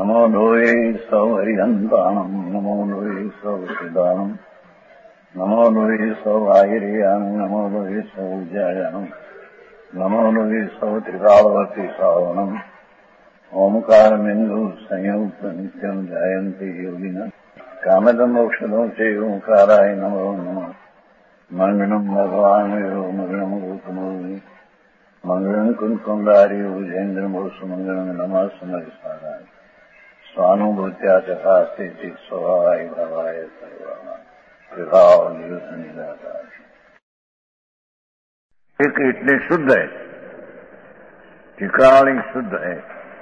नमो लोये सौहरिहन्ताणम् नमो लोये सौसिदानम् नमो लोये सौवाहिर्यानम् नमो लोये सौज्यायानम् नमो लोये सौत्रिकालवती सावनम् ओंकारमिन्दु संयुक्त नित्यम् जायन्ति योगिनः कामदम् औषधम् च ओंकाराय नमो नमः मंगलम् भगवान् मंगलम् गौतमोऽग्नि मंगलम् कुंकुमधारी भुजेन्द्रमोसु मंगलम् नमः समरिसाराय स्वानुभूत्या चकास्ते स्वभावाय भावाय सर्वाणां विभाव निदाकार एक इतने शुद्ध है, टिकाणी शुद्ध है।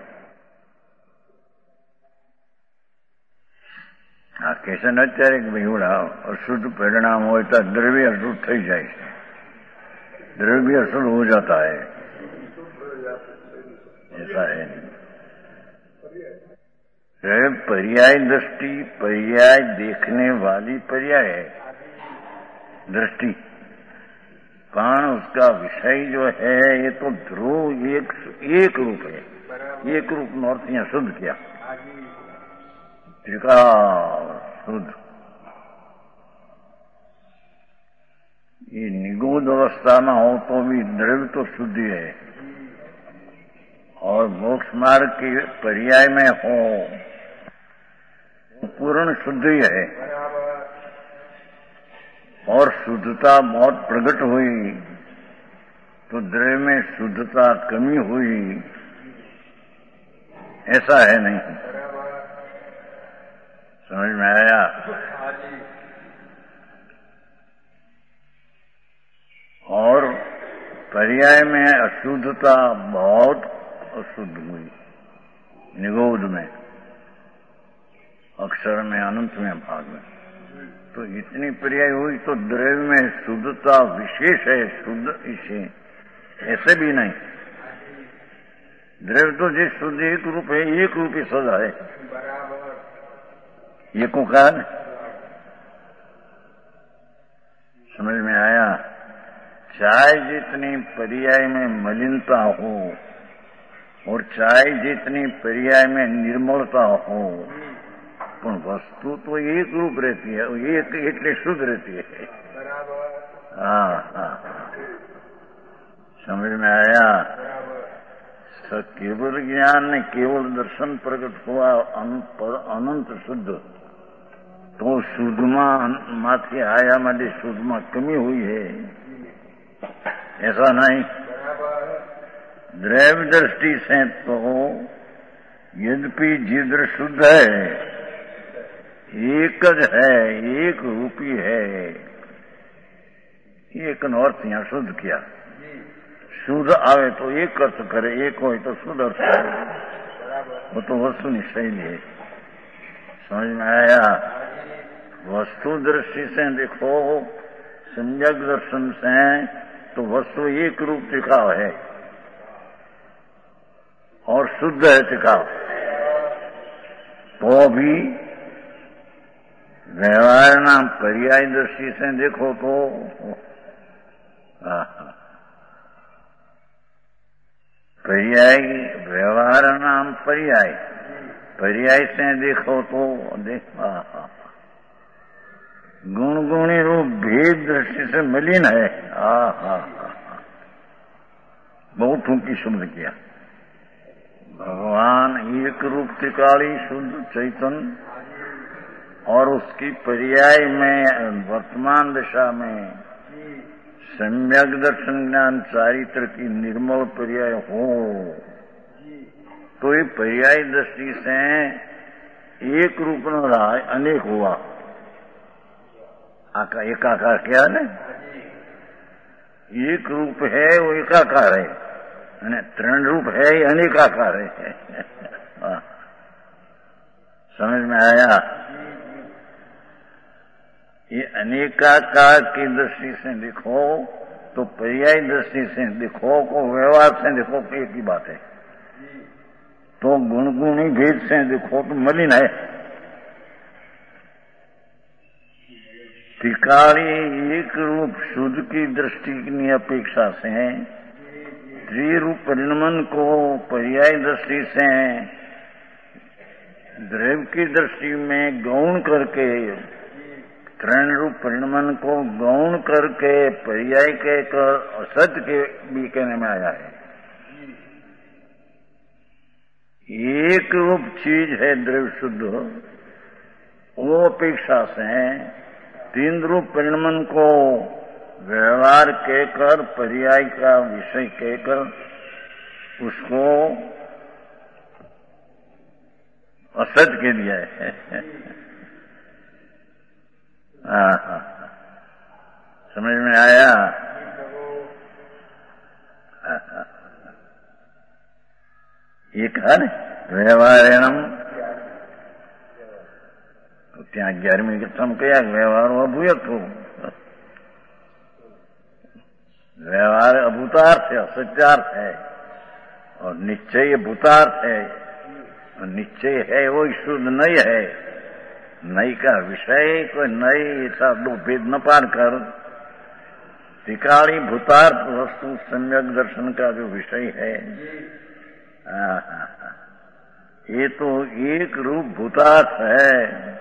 આ કેશન અત્યારે બેવડા अशुद्ध परिणाम हो तो द्रव्य अशुद्ध थी जाए, द्रव्य अशुद्ध हो जाता है, ऐसा है। पर्याय दृष्टि, पर्याय देखने वाली पर्याय है दृष्टि, कारण उसका विषय जो है ये तो ध्रुव एक रूप है, एक रूप में अर्थ यहाँ शुद्ध किया, त्रिकाल शुद्ध। ये निगूढ़ अवस्था में हो तो भी द्रव्य तो शुद्ध है, और मोक्ष मार्ग के पर्याय में हो पूर्ण शुद्ध ही है, और शुद्धता बहुत प्रकट हुई तो द्रव्य में शुद्धता कमी हुई, ऐसा है नहीं। समझ में आया? और पर्याय में अशुद्धता बहुत अशुद्ध हुई, निगोध में, अक्षर में, अनंत में, भाग में, तो इतनी पर्याय हुई तो द्रव्य में शुद्धता विशेष है, शुद्ध इसे ऐसे भी नहीं। द्रव्य तो जिस शुद्ध एक रूप है, एक रूप ही सदा है, ये को कहा न? समझ में आया? चाहे जितनी पर्याय में मलिनता हो और चाहे जितनी पर्याय में निर्मलता हो, पर वस्तु तो एक रूप रहती है, एक इतनी शुद्ध रहती है। हाँ, समझ में आया? केवल ज्ञान ने केवल दर्शन प्रकट हुआ अनंत शुद्ध, तो शुद्धमा माथी आया माटे शुद्धमा कमी हुई है, ऐसा नहीं। द्रव्य दृष्टि से तो यद्यपि जिद्र शुद्ध है, एक है, एक रूपी है, एक अर्थ यहां शुद्ध किया। शुद्ध आवे तो एक अर्थ करे, एक हो तो शुद्ध अर्थ करे, वो तो वस्तु निश्चय है। समझ में आया? वस्तु दृष्टि से देखो, सम्यक दर्शन से तो वस्तु एक रूप टिकाव है और शुद्ध है टिकाव, तो भी व्यवहार नाम पर्याय दृष्टि से देखो तो पर्याय, व्यवहार नाम पर्याय, पर्याय से देखो तो गुण गुणी रूप भेद दृष्टि से मलिन है। बहुत ऊंची शब्द किया। भगवान एक रूप त्रिकाली शुद्ध चैतन्य, और उसकी पर्याय में वर्तमान दशा में सम्यक दर्शन ज्ञान चारित्र की निर्मल पर्याय हो, तो ये पर्याय दृष्टि से एक रूप न रहा, अनेक हुआ। एकाकार क्या है? एक रूप है वो एकाकार है, त्रण रूप है ये अनेकाकार है। समझ में आया? ये अनेकाकार की दृष्टि से देखो तो पर्याय दृष्टि से देखो को व्यवहार से देखो तो एक ही बात है, तो गुणगुणी भेद से देखो तो मलिन है। त्रिकाली एक रूप शुद्ध की दृष्टि की अपेक्षा से त्रिरूप परिणमन को पर्याय दृष्टि से द्रव्य की दृष्टि में गौण करके तृण रूप परिणमन को गौण करके पर्याय कहकर असत्य के भी कहने में आया है। एक रूप चीज है द्रव्य शुद्ध, वो अपेक्षा से तीन रूप परिणमन को व्यवहार कहकर पर्याय का विषय कहकर उसको असत के दिया है। समझ में आया? ये कहा न व्यवहारेणम, ત્યાં 11મી કથમ કયા વ્યવહારો અભૂયક हो। व्यवहार अभूतार्थ है, असत्यार्थ है, और निश्चय भूतार्थ है। और निश्चय है वो शुद्ध नई है, नई का विषय कोई नई ऐसा दो भेद न पार कर त्रिकाली भूतार्थ वस्तु सम्यक दर्शन का जो विषय है, ये तो एक रूप भूतार्थ है,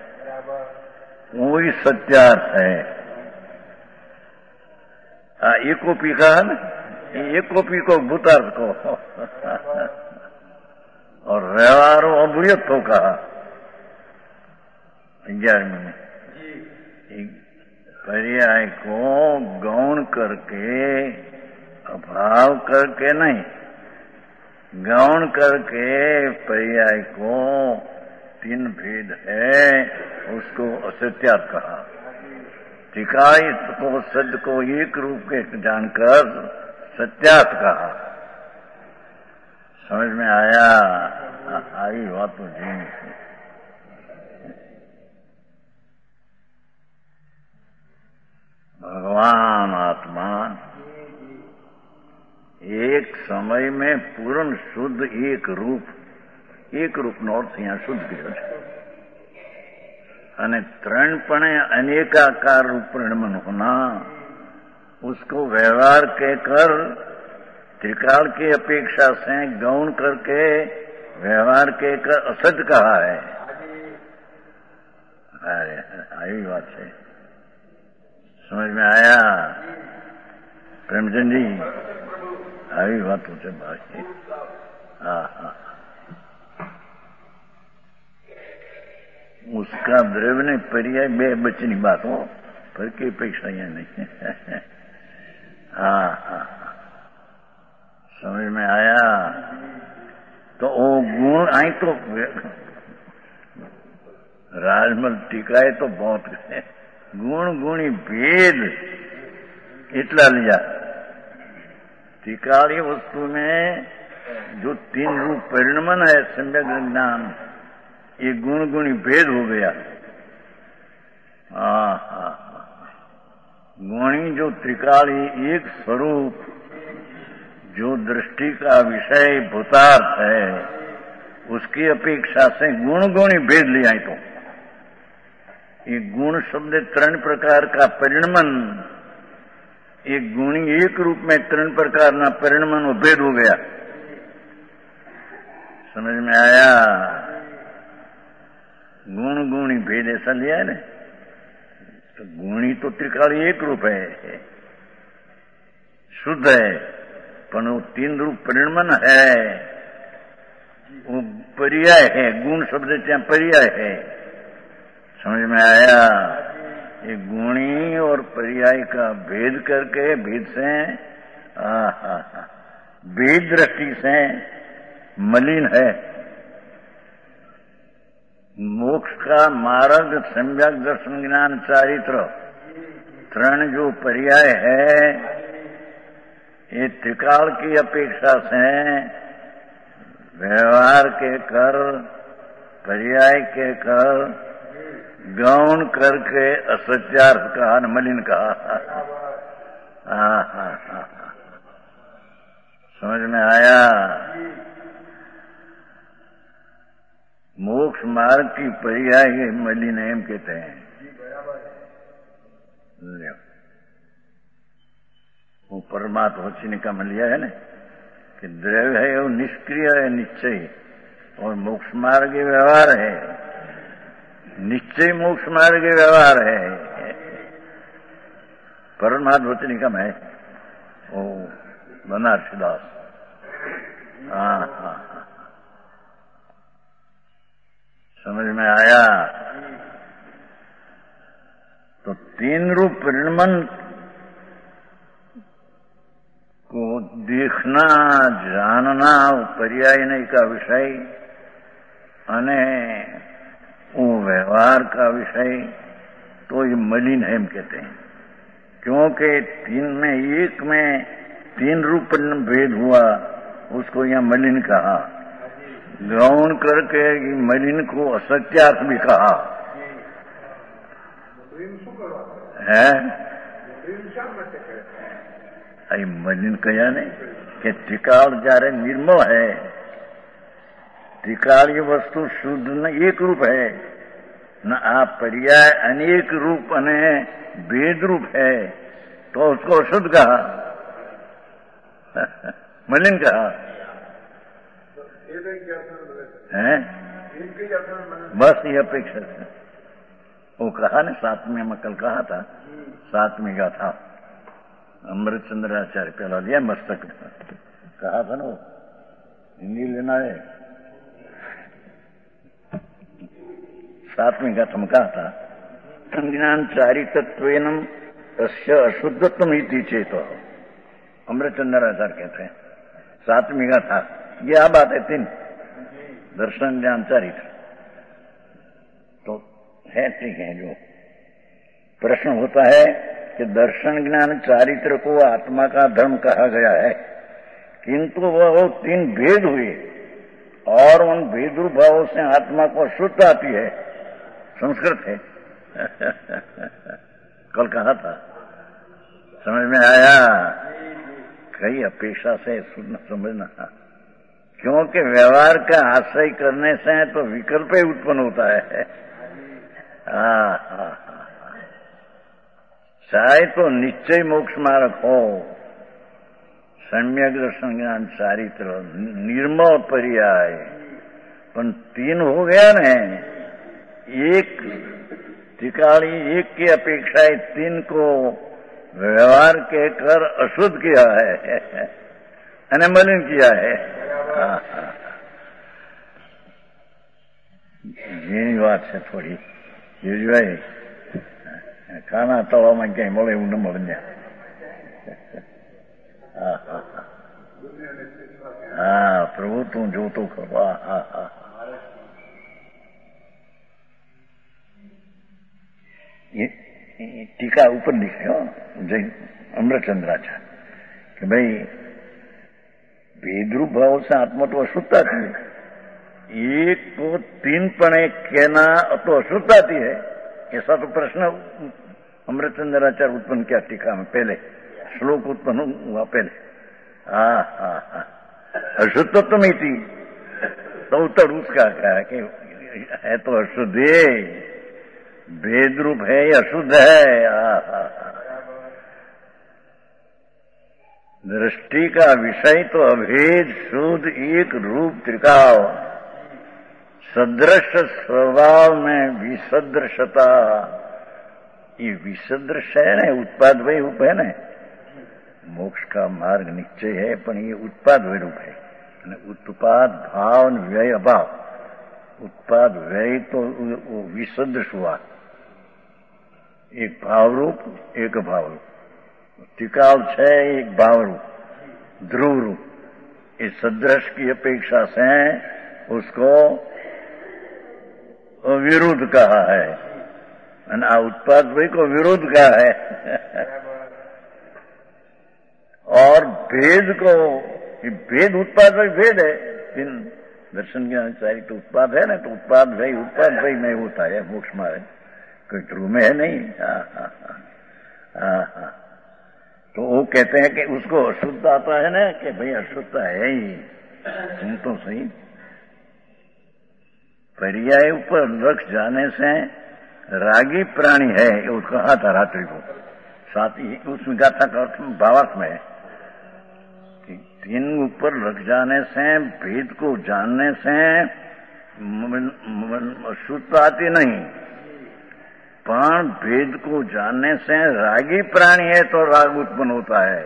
वही सत्यार्थ है। एकोपी का है ना, एकोपी को भूतार्थ को और व्यवहारों अभूयक को कहा 11वीं में। पर्याय को गौण करके अभाव करके नहीं, गौण करके पर्याय को तीन भेद है उसको असत्यार्थ कहा। त्रिकाल को सत्य को एक रूप के जानकर सत्यार्थ कहा। समझ में आया? आई बात तो जी। भगवान आत्मा एक समय में पूर्ण शुद्ध एक रूप નો અર્થ અહીંયા શુદ્ધ કર્યો છે। અને ત્રણપણે અનેકાકાર रूप परिणमन होना, उसको व्यवहार कहकर त्रिकाल की अपेक्षा से गौण करके व्यवहार कहकर असत कहा है। अरे आई बात है, समझ में आया प्रेमचंद जी? आई बात होते भाई। हाँ, उसका द्रव्य ने पर्याय बे बचनी बात हो, पर की अपेक्षा यहाँ नहीं। हाँ, समझ में आया? तो वो गुण आई तो राजमल टीकाए तो बहुत है, गुण गुणी भेद इतना लिया। टीकाली वस्तु में जो तीन रूप परिणमन है सम्यक ज्ञान, ये गुण गुणी भेद हो गया। गुणी जो त्रिकाली एक स्वरूप जो दृष्टि का विषय भूतार्थ है, उसकी अपेक्षा से गुण गुणी भेद लिया। तो ये गुण शब्द तीन प्रकार का परिणमन, एक गुणी एक रूप में तीन प्रकार ना परिणमन वो भेद हो गया। समझ में आया? गुण गुणी भेद ऐसा लिया है ना, तो गुणी तो त्रिकाली एक रूप है, शुद्ध है, पर वो तीन रूप परिणमन है, वो पर्याय है। गुण शब्द क्या पर्याय है? समझ में आया? ये गुणी और पर्याय का भेद करके भेद से भेद दृष्टि से मलिन है। मोक्ष का मार्ग सम्यक दर्शन ज्ञान चारित्र त्रण जो पर्याय है, ये त्रिकाल की अपेक्षा से व्यवहार के कर पर्याय के कर गौण करके असत्यार्थ कहा, मलिन कहा। समझ में आया? मोक्ष मार्ग की पर्याय मलिन एम कहते हैं। वो परमात्मा वचन का लिया है ना कि द्रव्य है वो निष्क्रिय है निश्चय, और मोक्ष मार्ग व्यवहार है, निश्चय मोक्ष मार्ग व्यवहार है। परमार्थ वचनिकम है ओ बनारसी दास। हाँ हाँ, समझ में आया? तो तीन रूप परिणमन को देखना, जानना पर्याय नहीं का विषय अने वो व्यवहार का विषय, तो ये मलिन है हम कहते हैं। क्योंकि तीन में एक में तीन रूप भेद हुआ, उसको यहाँ मलिन कहा। गौण करके मलिन को असत्यार्थ भी कहा है। आई मलिन कया नहीं कि टिकाल जारे निर्मल है। टिकाल ये वस्तु शुद्ध न एक रूप है, न आप पर्याय अनेक रूप अने भेद रूप है, तो उसको अशुद्ध कहा, मलिन कहा है। बस ये अपेक्षा है। वो कहा ना सातवें में कल कहा था, सातवीं का था अमृतचंद्राचार्य पहला दिया मस्तक कहा था ना, वो हिंदी लेना है। सातवीं का थम कहा था ज्ञान चारितत्वेन तस्य अशुद्धत्वम इति चेतो, अमृतचंद्राचार्य कहते हैं। सातवीं का था ये आ बात है। तीन दर्शन ज्ञान चारित्र तो है, ठीक है। जो प्रश्न होता है कि दर्शन ज्ञान चारित्र को आत्मा का धर्म कहा गया है, किंतु वह तीन भेद हुए और उन भेद रूप भावों से आत्मा को शुद्ध आती है। संस्कृत है कल कहा था, समझ में आया? कई अपेक्षा से सुनना समझना, क्योंकि व्यवहार का आश्रय करने से तो विकल्प ही उत्पन्न होता है। चाहे तो निश्चय मोक्ष मार्ग हो, सम्यक दर्शन ज्ञान चारित्र निर्मल पर्याय, पर तीन हो गया न, एक टिकाली एक की अपेक्षा तीन को व्यवहार के कर अशुद्ध किया है અને મલિન किया है। એની વાત છે થોડી જોઈ ખાના તળાવમાં ક્યાંય મળે એવું ન મળે ને। હા પ્રભુ તું જોતો ખરો। टीका ऊपर लिखे हो जैन अमृतचंद्राचार्य कि भाई भेदरूप भाव से आत्मा तो अशुद्धता थी, एक को तीन पणे कहना तो अशुद्धता आती है, ऐसा तो प्रश्न अमृतचंद्राचार्य उत्पन्न किया टीका में, पहले श्लोक उत्पन्न हुआ पहले। अशुद्ध तो नहीं थी, तो उत्तर उसका कहा कि है तो अशुद्ध, भेद रूप है या शुद्ध है। दृष्टि का विषय तो अभेद शुद्ध एक रूप त्रिकाल, सदृश स्वभाव में विसदृशता। ये विसदृश है ना, उत्पाद वही रूप है ना। मोक्ष का मार्ग निश्चय है, पर ये उत्पाद वही रूप है। उत्पाद भाव व्यय अभाव, उत्पाद व्यय तो वो विसदृश हुआ, एक भाव रूप एक अभाव रूप। टिकाव है एक भाव रूप, ध्रुव रूप। इस सदृश की अपेक्षा से उसको विरुद्ध कहा है, उत्पाद भाई को विरुद्ध कहा है। और भेद को, भेद उत्पाद भाई भेद है, इन दर्शन के अनुसार तो उत्पाद है ना, तो उत्पाद भाई में होता है मोक्ष मार्ग, कोई ध्रुव में है नहीं। तो वो कहते हैं कि उसको अशुद्ध आता है ना, कि भाई अशुद्ध है ही, सुन तो सही। पर्याय ऊपर रख जाने से रागी प्राणी है, वो कहा था रात्रि को, साथ ही उसमें गाथा का अर्थ भावार्थ में है कि तीन ऊपर रख जाने से, भेद को जानने से शुद्धता आती नहीं, पण भेद को जानने से रागी प्राणी है तो राग उत्पन्न होता है।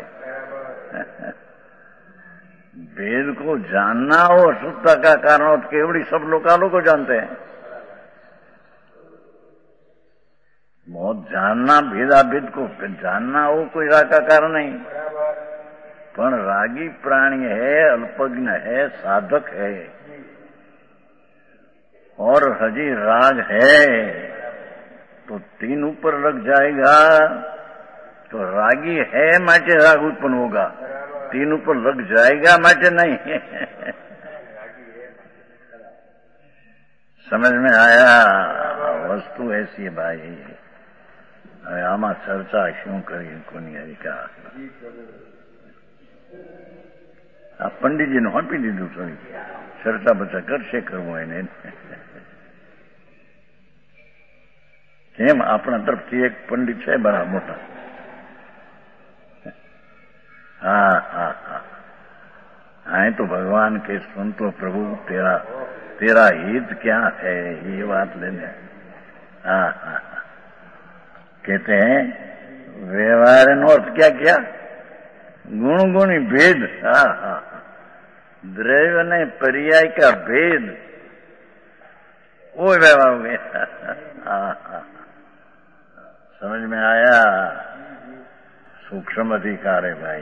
भेद को जानना हो शुद्धता का कारण हो, केवड़ी सब लोकालों को जानते हैं। बहुत जानना, भेदाभेद को जानना हो कोई राग का कारण नहीं, पण रागी प्राणी है, अल्पज्ञ है, साधक है और हजी राग है तो तीन ऊपर लग जाएगा तो रागी है माटे राग उत्पन्न होगा, तीन ऊपर लग जाएगा माटे नहीं। समझ में आया? वस्तु ऐसी है भाई। आमा चर्चा क्यों करी कोनी हरिका? आ पंडित जी ने आपी दीधुं थोड़ी चर्चा बचा करशे करवो एने। केम अपना तरफथी एक पंडित है बड़ा मोटा। हाँ हाँ हाँ, आए तो भगवान के संतो प्रभु तेरा हित क्या है ये बात लेने। हाँ हाँ, कहते हैं व्यवहार अर्थ क्या क्या? गुण गुणी भेद। हाँ हाँ, द्रव्य ने पर्याय का भेद, वो व्यवहार हो गया। हाँ हाँ, समझ में आया? सूक्ष्म अधिकार है भाई।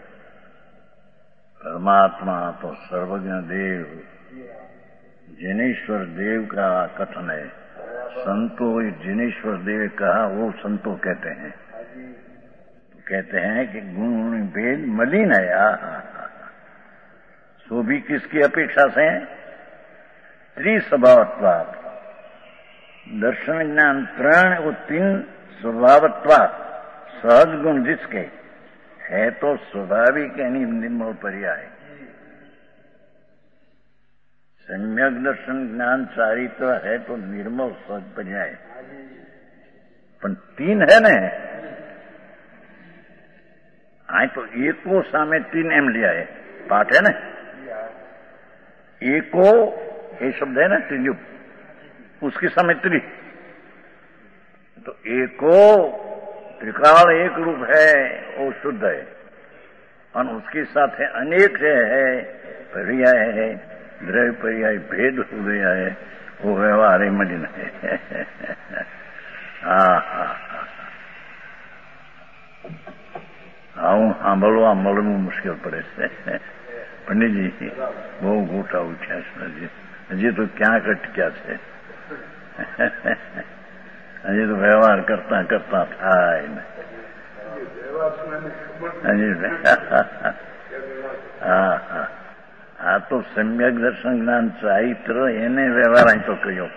परमात्मा तो सर्वज्ञ देव, जिनेश्वर देव का कथन है। संतो जिनेश्वर देव कहा, वो संतो कहते हैं। तो कहते हैं कि गुण भेद मलिन है। सो भी किसकी अपेक्षा से? त्रिस्वभावत्वात्, दर्शन ज्ञान प्रण, वो तीन स्वभावत्वात्, सहज गुण जिसके है तो स्वाभाविक यानी निर्मल पर्याय। सम्यक दर्शन ज्ञान चारित्र है तो निर्मल सहज पर्याय। पण तीन है ने, आए तो एको सामे तीन एम लिया है, पाठ है ना। एको ये शब्द है ना त्रिजु, उसकी सामे त्रि, तो एको त्रिकाल एक रूप है, वो शुद्ध है, और उसके साथ है अनेक है, पर्याय है, द्रव्य पर्याय भेद हो गया है, वो व्यवहार है मलिन है। આવું સાંભળવા મળવું મુશ્કેલ પડે છે પંડિતજી, બહુ ગોટા ઉઠ્યા છે હજી તો ક્યાંક અટક્યા છે, હજી તો વ્યવહાર કરતા કરતા થાય ને હજી। હા હા, આ તો સમ્યક દર્શન જ્ઞાન ચારિત્ર એને વ્યવહાર અહીં તો કહ્યો,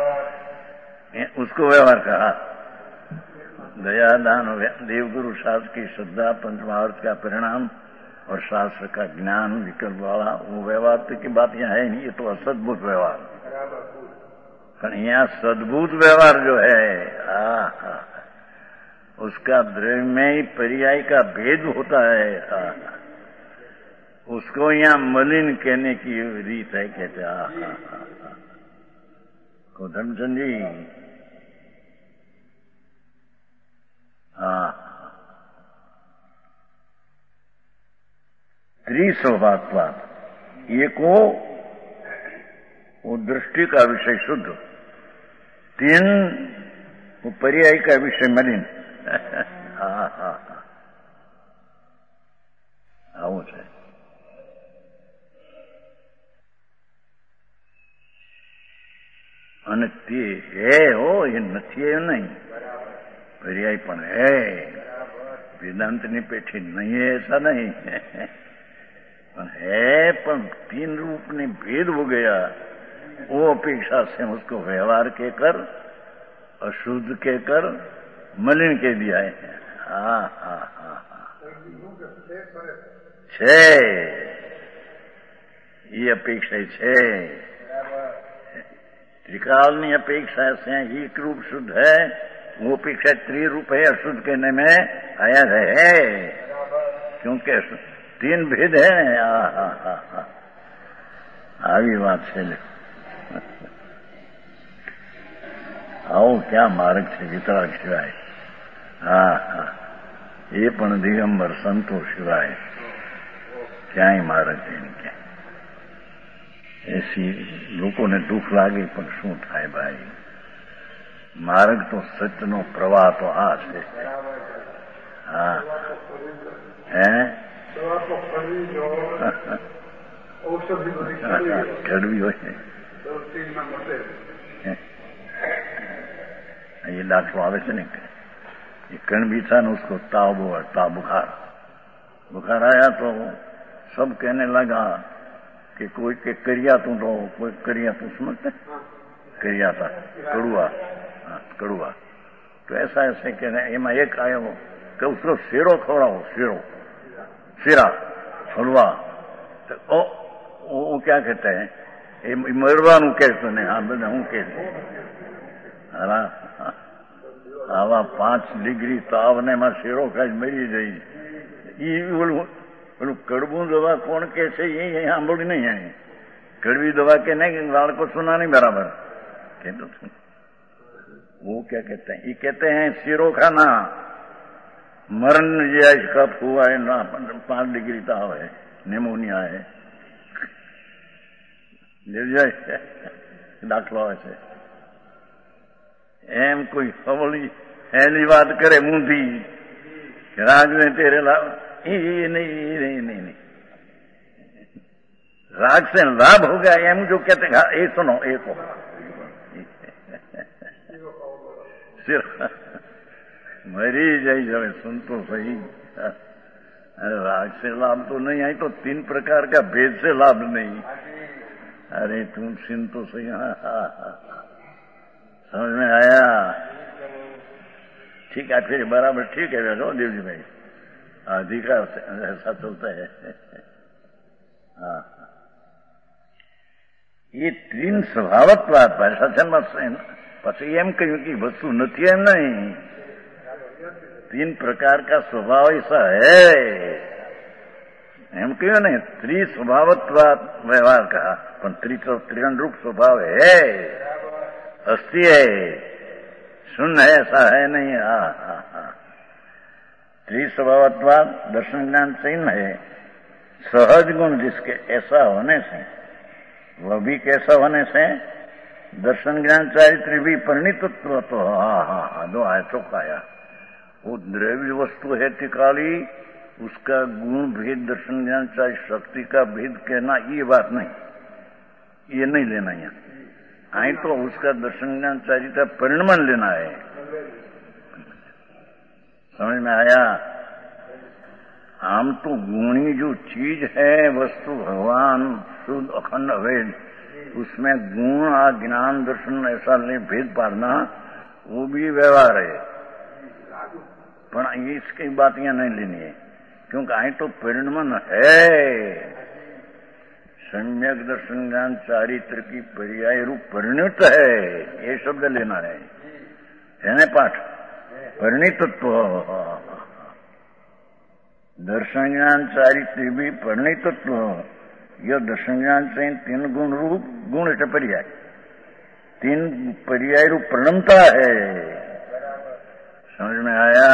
उसको व्यवहार कहा। दया दान देवगुरु शास्त्र की श्रद्धा पंचमहावर्त का परिणाम और शास्त्र का ज्ञान विकल्प वाला वो व्यवहार की बात यहाँ है नहीं, ये तो असद्भुत व्यवहार। पर यहाँ सद्भुत व्यवहार जो है उसका द्रव्य में ही पर्याय का भेद होता है। उसको यहाँ मलिन कहने की रीत है, कहते को धर्मचंद जी। त्रिस्वभावत्वात्, एको वो दृष्टि का विषय शुद्ध, तीन वो पर्याय का विषय मलिन। આવું છે। અને તે હે હો, એ નથી એ નહીં, पर्याय पण है, वेदांत ની पेठी नहीं है ऐसा नहीं, पण है, पण तीन रूप में भेद हो गया, वो अपेक्षा से उसको व्यवहार के कर, अशुद्ध के कर, मलिन के दिया है। हाँ हाँ हाँ छे, ये अपेक्षा छे। त्रिकालनी अपेक्षा से एक रूप शुद्ध है, वो अपेक्षा त्रिरूप है, अशुद्ध कहने में आया है, क्योंकि तीन भेद है। આવી વાત છે। આવો ક્યાં માર્ગ છે વિતરાગ સિવાય? હા હા, એ પણ દિગંબર સંતો સિવાય ક્યાંય માર્ગ નહીં. ક્યાંય એસી લોકોને દુઃખ લાગે પણ શું થાય ભાઈ? માર્ગ તો સત્યનો પ્રવાહ તો આ છે. હા હે કડવી હોય ને ये दाखिलो आवे से नहीं, ये कण भी था ना, उसको ताव बुखार आया तो सब कहने लगा कि कोई के करिया तू तो कोई करिया तू समझते करिया था कड़ुआ तो ऐसा ऐसे कहने एमा एक आयो कि उसको शेरो खवड़ाओ, शेरा हलवा तो वो क्या कहते हैं मरवा नु कहते नहीं, हाँ બધા હું કહે આવા 5 ડિગ્રી તાવને માં શેરો ખાઈ મરી જઈ. ઓલું કડવું દવા કોણ કે છે એ સાંભળ્યું નહીં. અહીં કડવી દવા કે नहीं, बालको सुना नहीं बराबर. कहते वो क्या कहते हैं? ये कहते हैं शेरो खाना मरण जैस कफ हुआ है ना, 5 डिग्री ताव है, निमोनिया है, દાખલો આવે છે. એમ કોઈ હવળી એની વાત કરે મૂંધી રાગ ને તેરે नहीं, राग से लाभ हो गया एम जो कहते हैं. ये सुनो, एक मरी जाई जाए सुन तो सही. अरे राग से लाभ तो नहीं, आई तो 3 प्रकार का भेद से लाभ नहीं. अरे तुम सुन तो सही. समझ में आया? ठीक है, फिर बराबर ठीक है जो देवजी भाई, अधिकार से ऐसा चलता है. हाँ, ये 3 સ્વભાવત્વાદ ભાષાચનમાં પછી એમ કહ્યું કે વસ્તુ નથી એમ नहीं, 3 प्रकार का स्वभाव ऐसा है એમ કહ્યું ને. त्रिस्वभावत्वाद व्यवहार कहा, पर त्रिगुण रूप स्वभाव है, अस्थि है, शून्य है, ऐसा है नहीं. त्रिस्वभावत्वाद दर्शन ज्ञान चिन्ह है, सहज गुण जिसके ऐसा होने से, वह भी कैसा होने से दर्शन ज्ञान चारित्र भी परिणितत्व तो दो आया चौकाया. वो द्रव्य वस्तु है टिकाली, उसका गुण भेद दर्शन ज्ञान चाहे शक्ति का भेद कहना ये बात नहीं, ये नहीं लेना. यहाँ आई तो उसका दर्शन ज्ञान चारिता परिणमन लेना है. समझ में आया? आम तो गुणी जो चीज है वस्तु भगवान शुद्ध अखंड अभेद, उसमें गुण ज्ञान दर्शन ऐसा नहीं भेद पाड़ना, वो भी व्यवहार है. पर इसकी बात यहाँ नहीं लेनी है, क्योंकि आई तो परिणमन है. सम्यक दर्शन ज्ञान चारित्र की पर्याय रूप परिणित है, ये शब्द लेना है ना पाठ. परिणितत्व दर्शन ज्ञान चारित्र भी परिणितत्व, यह दर्शन ज्ञान से 3 गुण रूप गुण है पर्याय, 3 पर्याय रूप परिणमता है. समझ में आया?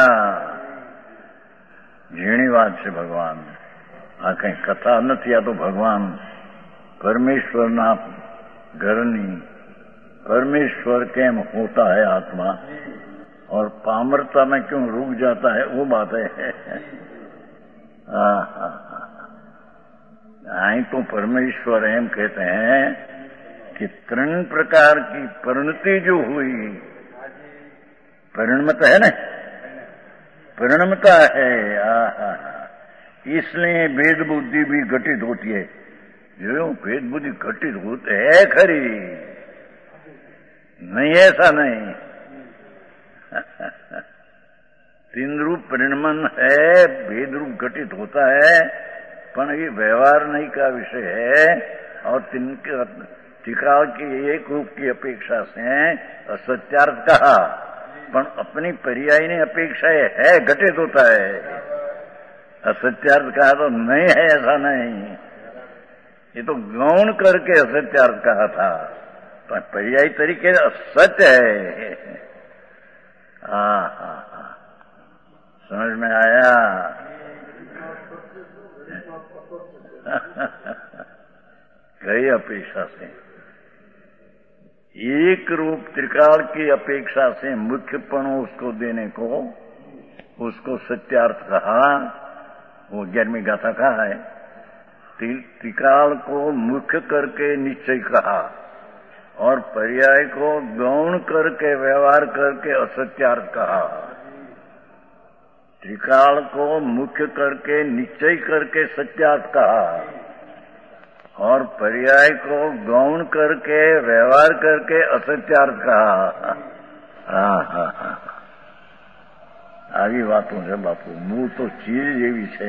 झीणी बात से भगवान आ कहीं कथा नहीं. आ तो भगवान परमेश्वर ना घरनी परमेश्वर केम होता है आत्मा और पामरता में क्यों रुक जाता है, वो बात है. आई तो परमेश्वर एम कहते हैं कि 3 प्रकार की परिणति जो हुई, परिणमता है ना, परिणमता है. इसलिए भेद बुद्धि भी घटित होती है. जो भेद बुद्धि घटित होते है खरी नहीं, ऐसा नहीं. 3 रूप परिणमन है, भेद रूप घटित होता है, पर ये व्यवहार नहीं का विषय है. और टिकाव की एक रूप की अपेक्षा से असत्यार्थ कहा, पर अपनी पर्यायी अपेक्षा है घटित होता है. असत्यार्थ कहा तो नहीं है, ऐसा नहीं. ये तो गौण करके असत्यार्थ कहा था. पर्यायी तरीके सत्य है। हाँ, समझ में आया? कई अपेक्षा से एक रूप त्रिकाल की अपेक्षा से मुख्यपन उसको देने को उसको सत्यार्थ कहा। वो 11वीं गाथा कहा है। त्रिकाल को मुख्य करके निश्चय कहा और पर्याय को गौण करके व्यवहार करके असत्यार्थ कहा। त्रिकाल को मुख्य करके निश्चय करके सत्यार्थ कहा और पर्याय को गौण करके व्यवहार करके असत्यार्थ कहा। આવી વાતો છે બાપુ. મૂળ તો ચીજ એવી છે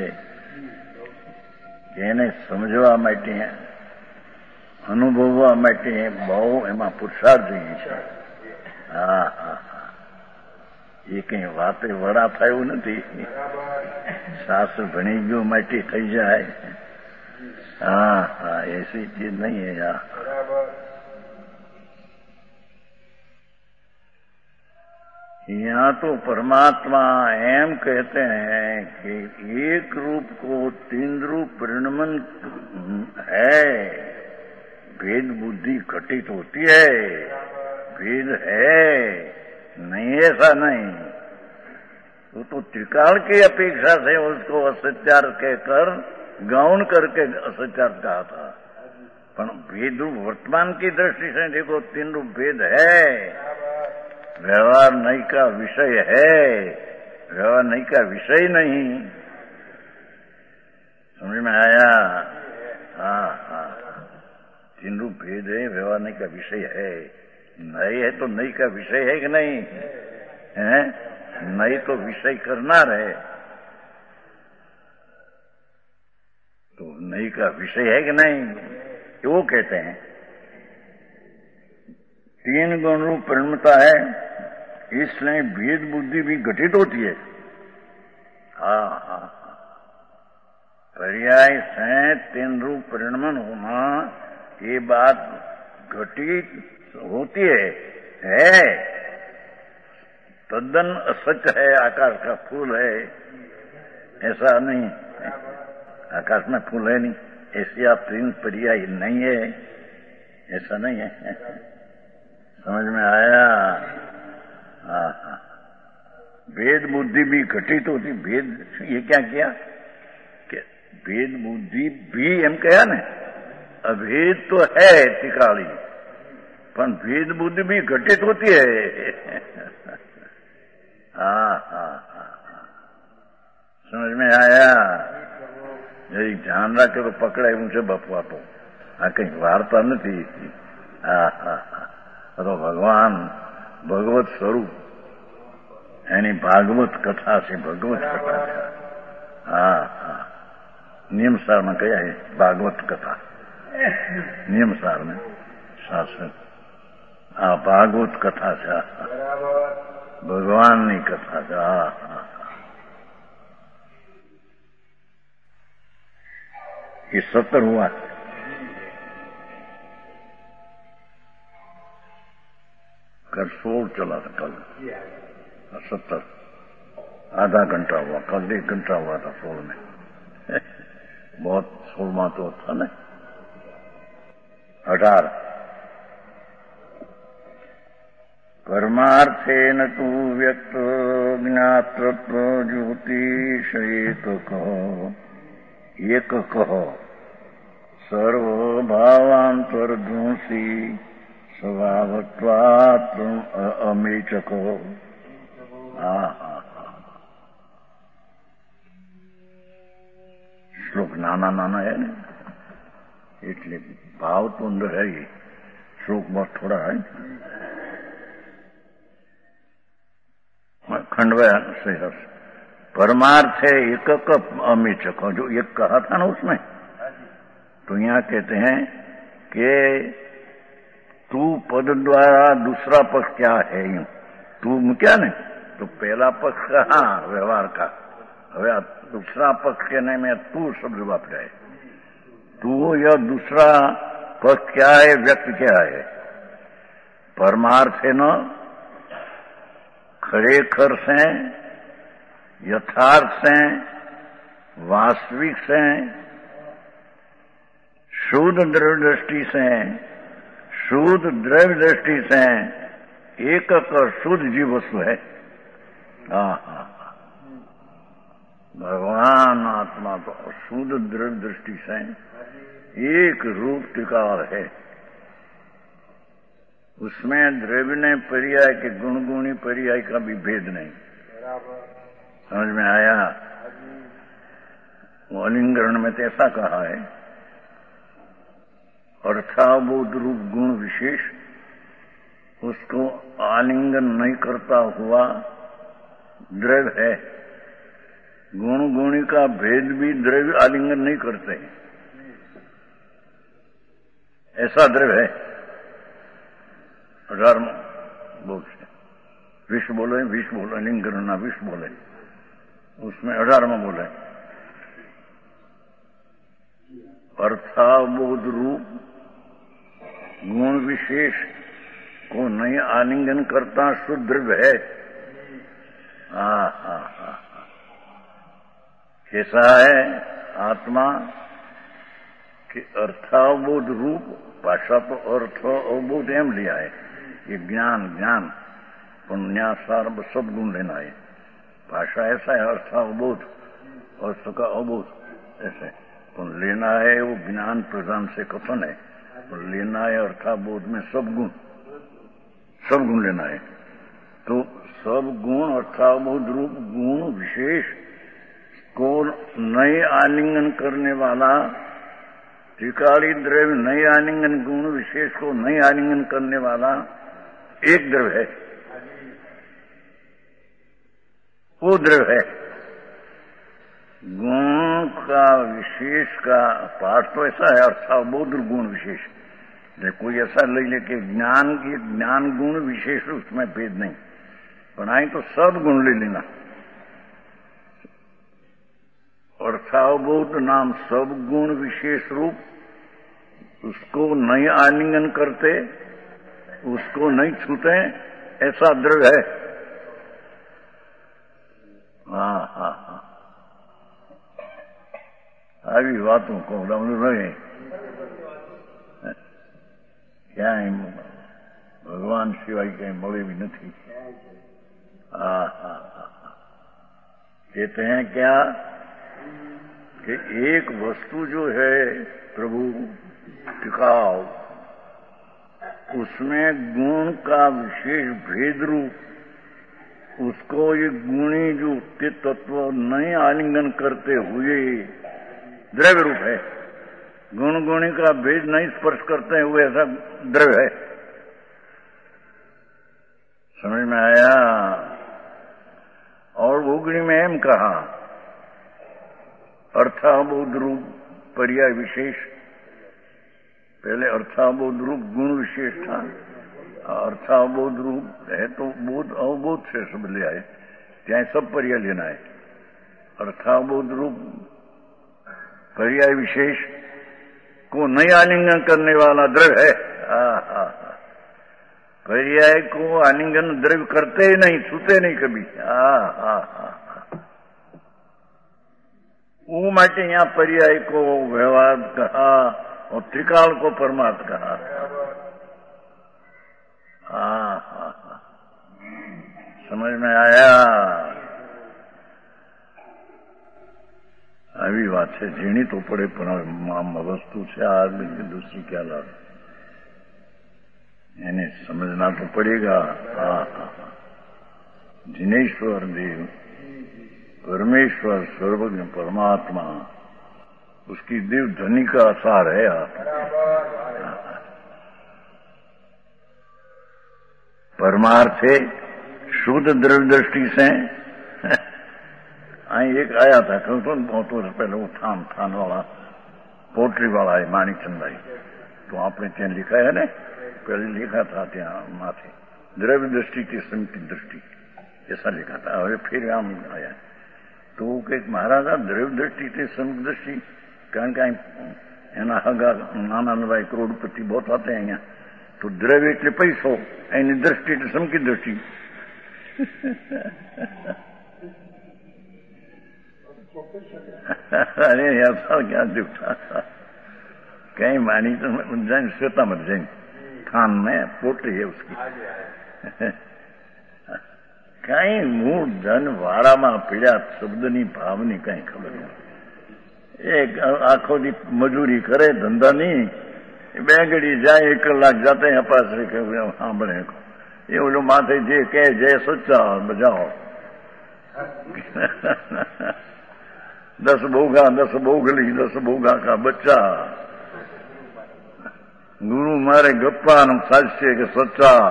કે એને સમજવા માટે અનુભવવા માટે બહુ એમાં પુરુષાર્થ જોઈએ છે. એ કઈ વાતે વડા થયું નથી. સાસુ ભણી ગયું માટી થઈ જાય. ऐसी चीज नहीं है यार. यहाँ तो परमात्मा एम कहते हैं कि एक रूप को तीन रूप परिणमन है. भेद बुद्धि घटित होती है, भेद है, नहीं ऐसा नहीं. तो त्रिकाल की अपेक्षा से उसको असत्यार्थ कहकर गौण करके असत्यार्थ कहा था. पर भेद रूप वर्तमान की दृष्टि से देखो तीन रूप भेद है. व्यवहार नहीं का विषय है, व्यवहार नहीं का विषय नहीं. समझ में आया? तीन रूप भेद है, व्यवहार नहीं का विषय है. नहीं है तो नहीं का विषय है कि नहीं है? नहीं तो विषय करना रहे तो नहीं का विषय है कि नहीं? वो कहते हैं तीन गुण रूप परिणमता है, इसलिए भेद बुद्धि भी घटित होती है. पर्याय से तीन रूप परिणमन होना ये बात घटित होती है. तद्दन असत्य है. आकाश का फूल है ऐसा नहीं. आकाश में फूल है नहीं, ऐसी आप तीन पर्याय नहीं है, ऐसा नहीं है. समझ में आया? भेद बुद्धि भी घटित होती. भेद ये क्या किया कि भेद बुद्धि भी एम कहा ने. अभेद तो है त्रिकाली, पर भेद बुद्धि भी घटित होती है. समझ में आया? यही ध्यान रखे तो पकड़ाયું છે બપવા તો. આ કઈ વાર્તા નથી. તો ભગવાન ભગવત સ્વરૂપ એની ભાગવત કથા છે. ભગવત કથા છે. નિયમસાર में કયા है भागवत कथा. नियमसार में शास्त्र भागवत कथा છે. ભગવાનની કથા છે. ये 70 हुआ. कल 16 चला था. कल 70 आधा घंटा हुआ. कल 1 घंटा हुआ था 16 में. बहुत 16वां तो था ना. 18 परमार्थेन तु व्यक्त ज्ञातृत्व ज्योतिष एक कहो सर्वभावांतरध्वंसी स्वभावत्वात् अमेचको. श्लोक नाना नाना है ने એટલે ભાવ તો અંદર है. श्लोक बहुत थोड़ा है. खंडवा से परमार्थ है एक अमेचक. जो एक कहा था ना उसमें, तो यहाँ कहते हैं कि तू पद द्वारा दूसरा पक्ष क्या है. यूं तू क्या ने तो पहला पक्ष कहा व्यवहार का. હવે दूसरा पक्ष कहने में तू शब्द वापरा है. तू या दूसरा पक्ष क्या है, व्यक्त क्या है. परमार्थ न खरेखर से, यथार्थ से, वास्तविक से, शुद्ध द्रव्य दृष्टि से, शुद्ध द्रव्य दृष्टि से एक शुद्ध जीव वस्तु है। भगवान आत्मा तो शुद्ध द्रव्य दृष्टि से एक रूप टिकाव है। उसमें द्रव्य ने पर्याय के गुणगुणी पर्याय का भी भेद नहीं। समझ में आया? अलिंगरण में तो ऐसा कहा है, अर्थाबोध रूप गुण विशेष उसको आलिंगन नहीं करता हुआ द्रव्य है। गुण गुणी का भेद भी द्रव्य आलिंगन नहीं करते, ऐसा द्रव्य है। 18 बोल से विश्व बोले, विश्व बोले, लिंगरण ना विश्व बोले, उसमें 18 बोले अर्थाबोध रूप गुण विशेष को नहीं आलिंगन करता शुद्ध द्रव्य है। कैसा है आत्मा कि अर्थाबोध रूप, भाषा तो अर्थ अवबोध एम लिया है, ये ज्ञान ज्ञान पुण्यासार सब गुण लेना है। भाषा ऐसा है अर्थावबोध, अर्थ का अवबोध ऐसे तो लेना है, वो ज्ञान प्रधान से कथन है। तो लेना है अर्थाबोध में सब गुण लेना है। तो सब गुण अर्थाबोध रूप गुण विशेष को नए आलिंगन करने वाला, त्रिकाली द्रव्य नए आलिंगन गुण विशेष को नए आलिंगन करने वाला एक द्रव्य है, वो द्रव्य है। गुण का विशेष का पाठ तो ऐसा है अर्थाबोध गुण विशेष। कोई ऐसा ले लेके ज्ञान की ज्ञान गुण विशेष उसमें भेद नहीं बनाए तो सब गुण ले लेना। अर्थाबोध नाम सब गुण विशेष रूप उसको नहीं आलिंगन करते, उसको नहीं छूते, ऐसा द्रव्य है। हाँ આવી વાતો કહું રहे ક્યાંય ભગવાન સિવાય કઈ મળે भी नहीं। कहते हैं क्या कि एक वस्तु जो है प्रभु टिकाव, उसमें गुण का विशेष भेद रूप उसको ये गुणी जो तत्व नहीं आलिंगन करते हुए द्रव्य रूप है। गुण गुणी का भेद नहीं स्पर्श करते हुए ऐसा द्रव्य है। समझ में आया? और उगड़ी में एम कहा अर्थाबोध रूप पर्याय विशेष। पहले अर्थाबोध रूप गुण विशेष था, अर्थाबोध रूप है तो बोध अवबोध से सब ले आए, ત્યાં सब पर्याय लेना है। अर्थाबोध रूप पर्याय विशेष को नई आलिंगन करने वाला द्रव्य है। पर्याय को आलिंगन द्रव्य करते ही नहीं, छूते नहीं कभी। वो माटे यहाँ पर्याय को व्यवहार कहा और त्रिकाल को परमार्थ कहा। समझ में आया? આવી વાત છે, ઝીણી તો પડે પણ વસ્તુ છે આ दूसरी क्या लाभ, એને समझना तो पड़ेगा। जिनेश्वर देव परमेश्वर सर्वज्ञ परमात्मा उसकी देव ध्वनि का आसार है। परमार्थे शुद्ध द्रव्य दृष्टि से અહીં એક આયા था, કહું તો बहुत वर्ष पहले, वो थान वाला पोट्री वाला है माणिकचंद भाई, तो आपने ત્યાં लिखा है ने, पहले लिखा था ત્યાં माथे द्रव्य दृष्टि की संयुक्त दृष्टि ऐसा लिखा था। હવે फिर आम आया तो કંઈક महाराज द्रव्य दृष्टि थी संयुक्त दृष्टि, कारण કે એના હગા નાના ભાઈ કરોડપતિ बहुत आते हैं यहाँ, તો દ્રવ્ય એટલે પૈસો, એની દ્રષ્ટિ એટલે સમકી દ્રષ્ટિ. अरे ऐसा क्या झूठा कहीं मानी तो जाए श्वेता मत जाए खान में पोटली है उसकी कहीं मूળ ધન વાળામાં પીડ્યા શબ્દની ભાવની કઈ ખબર નહીં. એક આખો દી મજૂરી કરે ધંધાની, બે ઘડી જાય 1 કલાક જાતે અપાસ સાંભળે એ ઓલું માથે જે કે જય સચ્ચા બજાવો. 10 बोगा 10 बोगली 10 बोगा का बच्चा. गुरु मारे गप्पा साचे के सच्चा.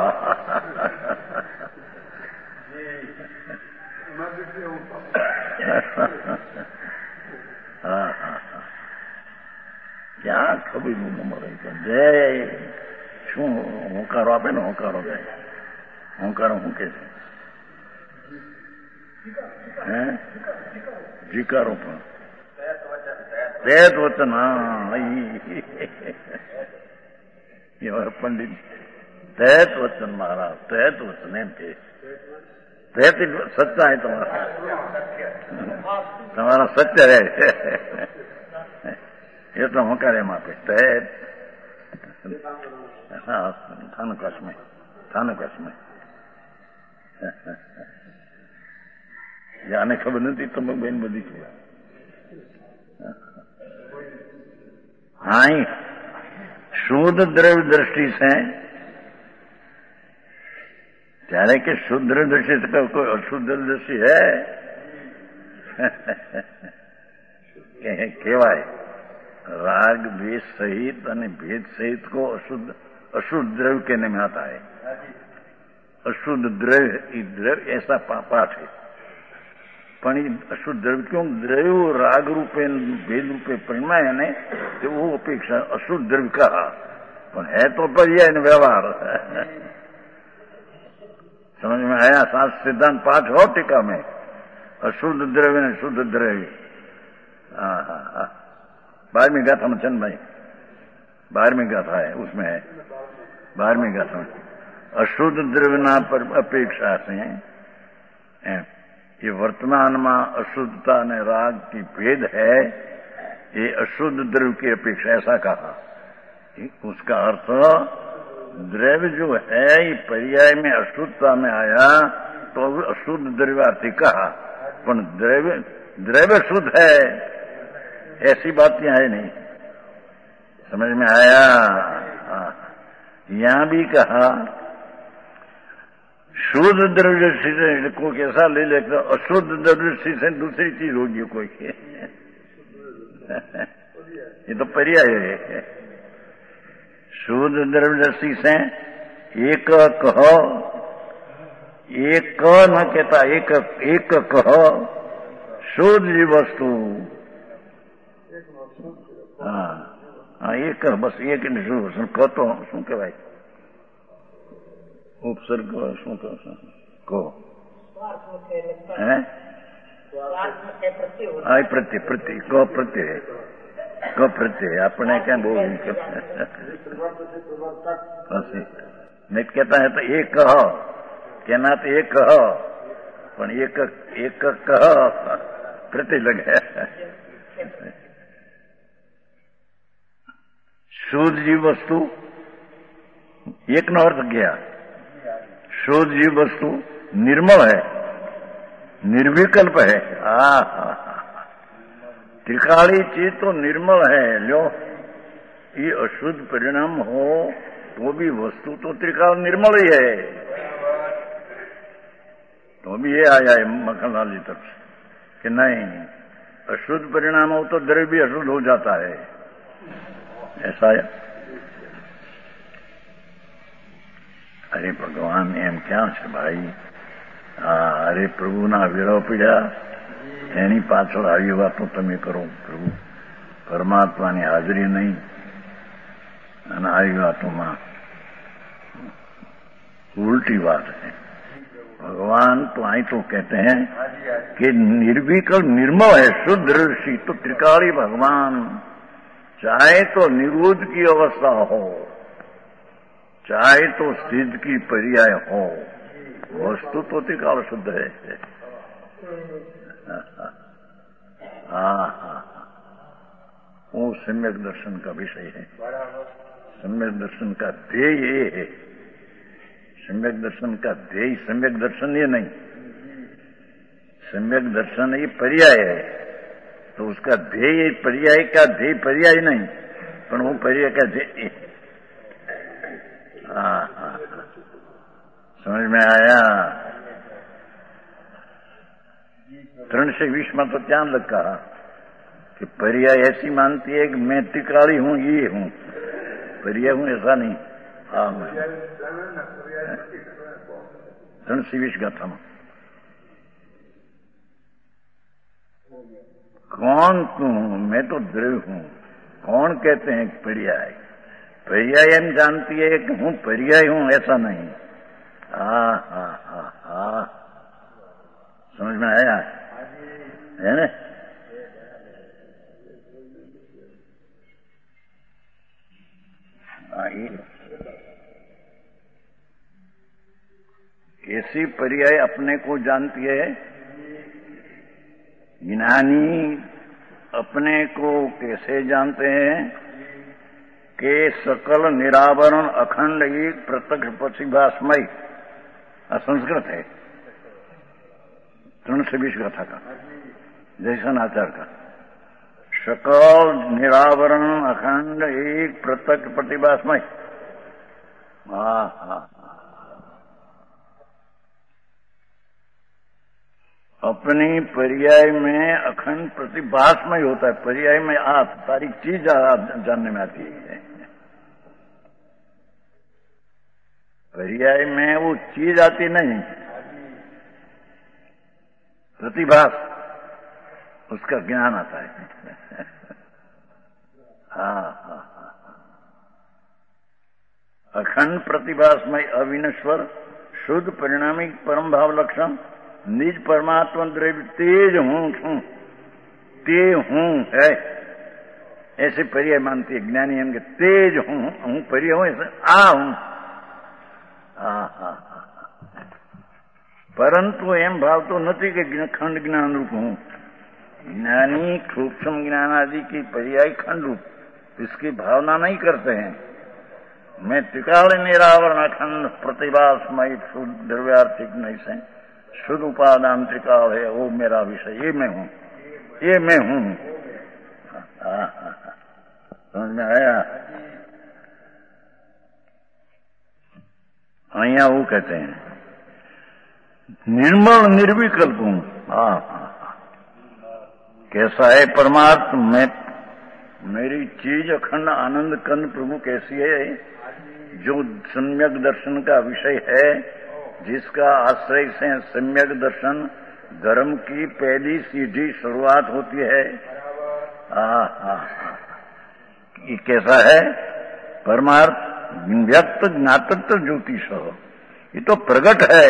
ક્યાં ખબર મળે જય શું હોંકારો આપે ને, હોંકારો થાય. હોંકારો શું કે છે? હે જીકારો પણ તેજ વચન. હા એવા પંડિત તેજ વચન મહારાજ, તેજ વચન એમ કે તેજ સચ્ચા હે તમારા સત્ય રહે એટલો હોંકાર એમ આપે. તેજ હા થાનુકાશ में આને ખબર નથી તમે બેન બધી છે. हाँ शुद्ध द्रव्य दृष्टि से, ત્યારે કે શુદ્ધ દૃષ્ટિ से कोई अशुद्ध दृष्टि है કહેવાય. राग द्वेष सहित અને भेद सहित को अशुद्ध द्रव्य कहने में आता है. अशुद्ध द्रव्य ऐसा पाठ है. પણ એ અશુદ્ધ દ્રવ્ય ક્यों દ્રવ્ય રાગ રૂપે ભેદ રૂપે પરિણાય ને वो अपेक्षा अशुद्ध द्रव्य कहा, પણ है तो पर्याय न व्यवहार. समझ में आया? शास्त्र सिद्धांत पाठ हो टीका में अशुद्ध द्रव्य ने शुद्ध द्रव्य. हाँ हाँ हाँ 12वीं गाथा में चंद भाई 12वीं गाथा है, उसमें है 12वीं गाथा में अशुद्ध द्रव्य ना पर अपेक्षा से ये वर्तमान में अशुद्धता ने राग की भेद है, ये अशुद्ध द्रव्य की अपेक्षा, ऐसा कहा. उसका अर्थ द्रव्य जो है ये पर्याय में अशुद्धता में आया तो अशुद्ध द्रव्यार्थी कहा, पर द्रव्य शुद्ध है ऐसी बात यहाँ है नहीं. समझ में आया? यहाँ भी कहा शुद्ध द्रव्य दृष्टि से को कैसा ले लेता, अशुद्ध द्रव्य दृष्टि से दूसरी चीज होगी कोई. ये तो पर्याय है. शुद्ध द्रव्य दृष्टि से एक कहो, एक न कहता, एक कहो शुद्ध वस्तु. हाँ हाँ एक बस एक शुद्ध कहतो શું કહેવાય? उपसर्ग શું કહો? હે હા પ્રત્યય ક પ્રત્યય આપણે ક્યાં બહુ नहीं कहता है तो एक कहो, कहना तो एक कहो, पर एक कहो प्रत्यय लगे. शुद्ध जीव वस्तु एक નો અર્થ ગયા. शुद्ध जीव वस्तु निर्मल है, निर्विकल्प है. त्रिकाली चीज तो निर्मल है. लो ये अशुद्ध परिणाम हो तो भी वस्तु तो त्रिकाल निर्मल ही है. तो भी ये आया है मक्खनलाल जी तरफ से कि नहीं अशुद्ध परिणाम हो तो द्रव्य भी अशुद्ध हो जाता है. ऐसा है. अरे भगवान एम क्या છે ભાઈ? અરે પ્રભુના વિરહ પીડ્યા એની પાછળ આવી વાતો તમે કરો. પ્રભુ પરમાત્માની હાજરી નહીં અને આવી વાતોમાં उल्टी बात है. भगवान तो आई तो कहते हैं कि निर्विकल्प निर्मल है, शुद्ध ऋषि तो त्रिकाली भगवान चाहे तो निरोध की अवस्था हो चाहे तो सिद्ध की पर्याय हो, वस्तु तो त्रिकाल शुद्ध है। वो सम्यक दर्शन का विषय है। सम्यक दर्शन का ध्येय ये है। सम्यक दर्शन का ध्येय सम्यक दर्शन ये नहीं, सम्यक दर्शन ये पर्याय है। तो उसका ध्येय पर्याय का ध्येय पर्याय नहीं, पर वो पर्याय का ध्येय। समझ में आया? 320 में तो ध्यान लगा कि पर्याय ऐसी मानती है कि मैं त्रिकाली हूं, ये हूं, पर्याय हूं ऐसा नहीं। हाँ, 320 गाथा में कौन तू? मैं तो द्रव्य हूं। कौन कहते हैं पर्याय? पर्याय हम जानती है कि हूं पर्याय हूं, ऐसा नहीं। समझ में आया है ना? ऐसी पर्याय अपने को जानती है। ज्ञानी अपने को कैसे जानते हैं कि सकल निरावरण अखंड एक प्रत्यक्ष प्रतिभासमय। संस्कृत है 320 गाथा का, जैसन आचार का। सकल निरावरण अखंड एक प्रत्यक्ष प्रतिभासमय। अपनी पर्याय में अखंड प्रतिभासमय होता है। पर्याय में आप सारी चीज जानने में आती है। पर्याय में वो चीज आती नहीं, प्रतिभास उसका ज्ञान आता है। अखंड प्रतिभासमय अविनश्वर शुद्ध परिणामी परम भाव लक्षण निज परमात्मा द्रव्य तेज हूं, ते हूं है, ऐसे पर्याय मानती है ज्ञानी। हम के तेज हूं पर्याय हूं, ऐसे हूं। परंतु एम भाव तो नहीं कि खंड ज्ञान रूप हूं। ज्ञानी सूक्ष्म ज्ञान आदि की पर्याय खंड रूप इसकी भावना नहीं करते हैं। मैं त्रिकाल निरावरण अखंड प्रतिभासमय शुद्ध द्रव्यार्थिक नहीं से शुद्ध उपादान त्रिकाल है, वो मेरा विषय, ये मैं हूं, ये मैं हूं। समझ में आया? अहिया वो कहते हैं निर्मल निर्विकल्प हूं। कैसा है परमार्थ? मैं मेरी चीज अखंड आनंद कंद प्रभु कैसी है? जो सम्यक दर्शन का विषय है, जिसका आश्रय से सम्यक दर्शन धर्म की पहली सीधी शुरुआत होती है। ये कैसा है परमार्थ? व्यक्त ज्ञातत्व ज्योतिष। ये तो प्रगट है,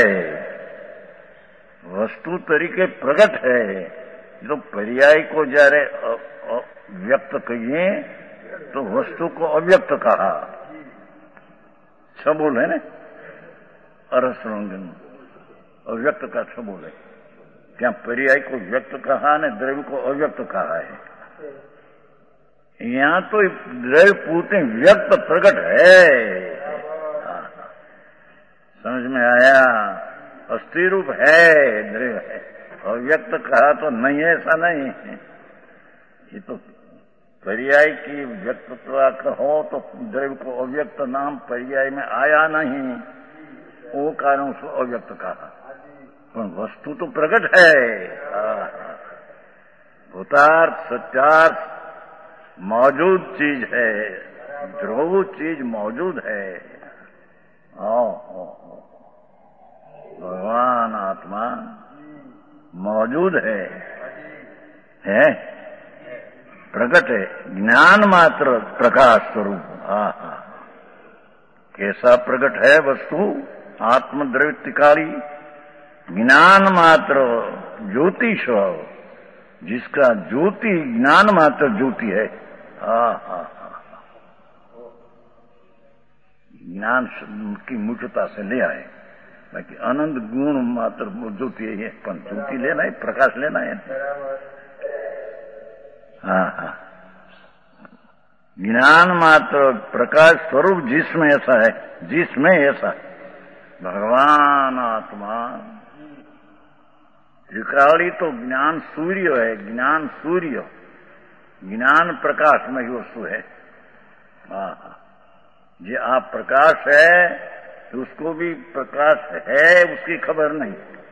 वस्तु तरीके प्रगट है। ये तो पर्याय को जरे व्यक्त कहिए तो वस्तु को अव्यक्त कहा। बोल है ना, अरसरंगन अव्यक्त का बोल है। क्या पर्याय को व्यक्त कहा ने द्रव्य को अव्यक्त कहा है? यहाँ तो द्रव्य पूर्ति व्यक्त प्रकट है। समझ में आया? अस्थि रूप है, द्रव्य है। अव्यक्त कहा तो नहीं है, ऐसा नहीं है। ये तो पर्याय की व्यक्तता कहो तो द्रव्य को अव्यक्त नाम पर्याय में आया नहीं, वो कारण उसको अव्यक्त कहा। पर वस्तु तो प्रकट है। भूतार्थ सत्यार्थ मौजूद चीज है, ध्रुव चीज मौजूद है। भगवान आत्मा मौजूद है प्रकट है। ज्ञान मात्र प्रकाश स्वरूप। कैसा प्रकट है वस्तु? आत्मद्रव्यकाली ज्ञान मात्र ज्योति स्व, जिसका ज्योति ज्ञान मात्र ज्योति है। ज्ञान की मुख्यता से ले आए। बाकी आनंद गुण मात्र ज्योति है, पण ज्योति लेना है, प्रकाश लेना है। हाँ हाँ, ज्ञान मात्र प्रकाश स्वरूप जिसमें ऐसा है, जिसमें ऐसा भगवान आत्मा। त्रिकाली तो ज्ञान सूर्य है, ज्ञान सूर्य, ज्ञान प्रकाश में ही वस्तु है। हाँ हाँ, ये आप प्रकाश है तो उसको भी प्रकाश है उसकी खबर नहीं।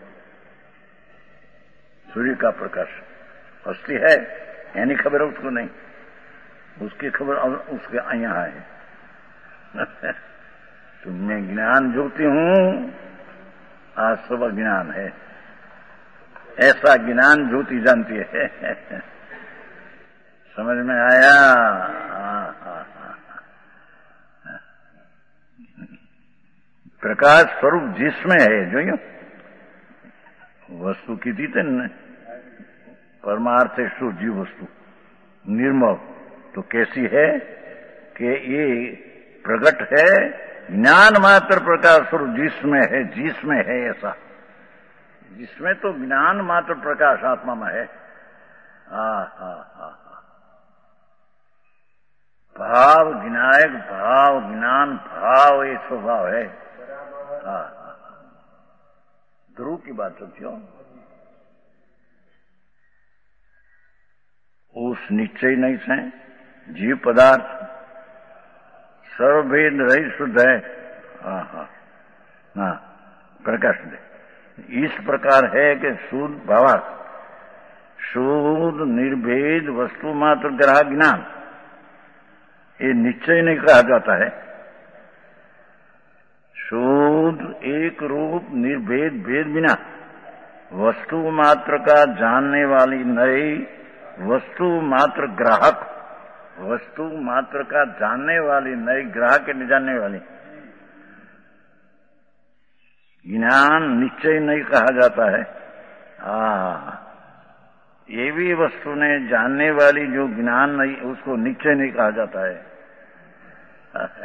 सूर्य का प्रकाश असली है यानी खबर है उसको नहीं, उसकी खबर उसके यहाँ है। तो मैं ज्ञान ज्योति हूं, आज सब ज्ञान है, ऐसा ज्ञान ज्योति जानती है। समझ में आया? प्रकाश स्वरूप जिसमें है, जो यू वस्तु की थी न परमार्थ शुद्ध जीव वस्तु निर्मल, तो कैसी है कि ये प्रकट है ज्ञान मात्र प्रकाश स्वरूप जिसमें है, जिसमें है ऐसा, जिसमें तो ज्ञान मात्र प्रकाश आत्मा में है। भाव विनायक, भाव ज्ञान, भाव ये स्वभाव है। ध्रुव की बात समझो, उस निश्चय नहीं से जीव पदार्थ सर्वभेद रहित शुद्ध है। हाँ, प्रकाश दे इस प्रकार है कि शुद्ध भावार्थ, शुद्ध निर्भेद वस्तु मात्र ग्राहक ज्ञान, ये निश्चय नहीं कहा जाता है। शुद्ध एक रूप निर्भेद भेद बिना वस्तु मात्र का जानने वाली नई वस्तु मात्र ग्राहक, वस्तु मात्र का जानने वाली नई ग्राहक के नहीं जानने वाली ज्ञान निश्चय नहीं कहा जाता है। ये भी वस्तु ने जानने वाली जो ज्ञान नहीं, उसको निश्चय नहीं कहा जाता है।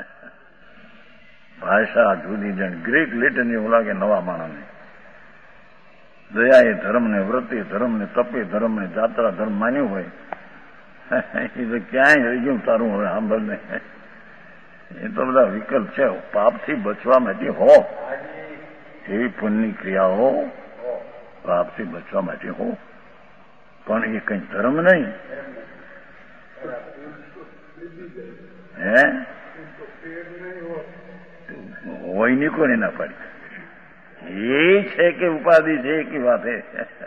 भाषा जूदी जन ग्रीक लिटनी ओला के नवा माना ने दया એ ધર્મને, વ્રતે ધર્મને, તપે ધર્મને, જાત્રા ધર્મ માન્યું હોય, એ તો ક્યાંય રહી ગયું તારું હવે સાંભળને। એ તો બધા વિકલ્પ છે। પાપથી બચવા માટે હો, એવી પુણ્યની ક્રિયાઓ પાપથી બચવા માટે હો, પણ એ કઈ ધર્મ નહીં। હે હોય ની કોને ના પાડી, ये है कि उपाधि है की बात है।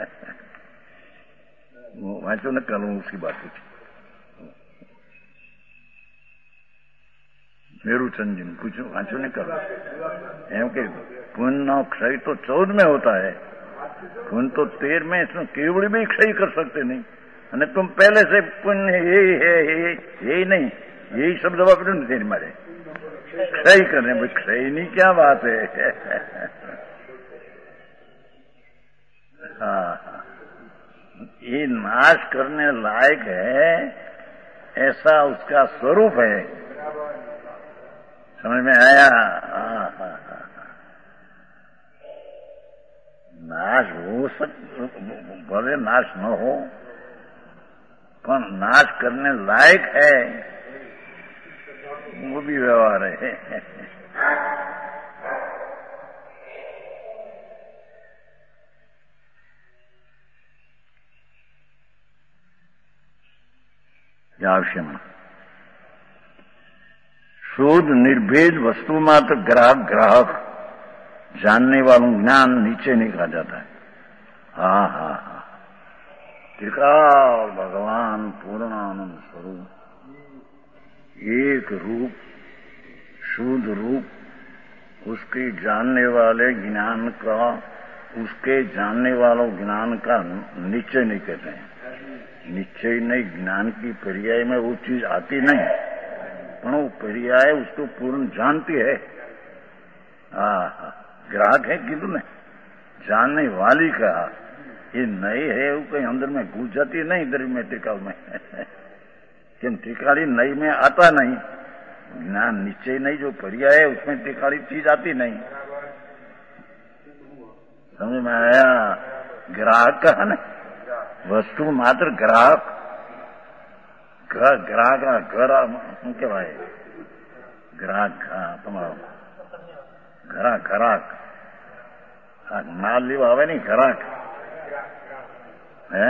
वांचो न करूं उसकी बात पूछी मेरू चंद जी ने पूछो, वांचो न करूं एम के पुण्य क्षय तो 14 में होता है, पुण्य तो 13 में, इसमें केवड़ी भी क्षय कर सकते नहीं। અને तुम पहले से पुण्य यही है, यही नहीं, यही शब्द वापरे न तेरे मारे क्षय करने, भाई क्षय नहीं क्या बात है। ये नाश करने लायक है, ऐसा उसका स्वरूप है। समझ में आया? नाश हो भले नाश न हो, पर नाश करने लायक है, वो भी व्यवहार है। आवश्यक शुद्ध निर्भेद वस्तु मात्र ग्राहक, ग्राहक जानने वालों ज्ञान नीचे नहीं कहा जाता है। हाँ, त्रिकाल भगवान पूर्णानंद स्वरूप, एक रूप, शुद्ध रूप, उसके जानने वाले ज्ञान का, उसके जानने वालों ज्ञान का निश्चय नहीं कहते हैं। निश्चय नहीं, ज्ञान की पर्याय में वो चीज आती नहीं, पर वो पर्याय उसको पूर्ण जानती है। ग्राहक है कि तुमने जानने वाली कहा, ये नई है वो कहीं अंदर में घुस जाती नहीं, इधर में त्रिकाल में। क्यों त्रिकाली नई में आता नहीं, ज्ञान निश्चय नहीं, जो पर्याय है उसमें टिकाड़ी चीज आती नहीं। समझ में आया? ग्राहक कहा ना, वस्तु मात्र ग्राहक, ग्राहक घर શું કહેવાય? ગ્રાહક, તમારો ગ્રાહક માલ લેવા આવે ને ગ્રાહક, હે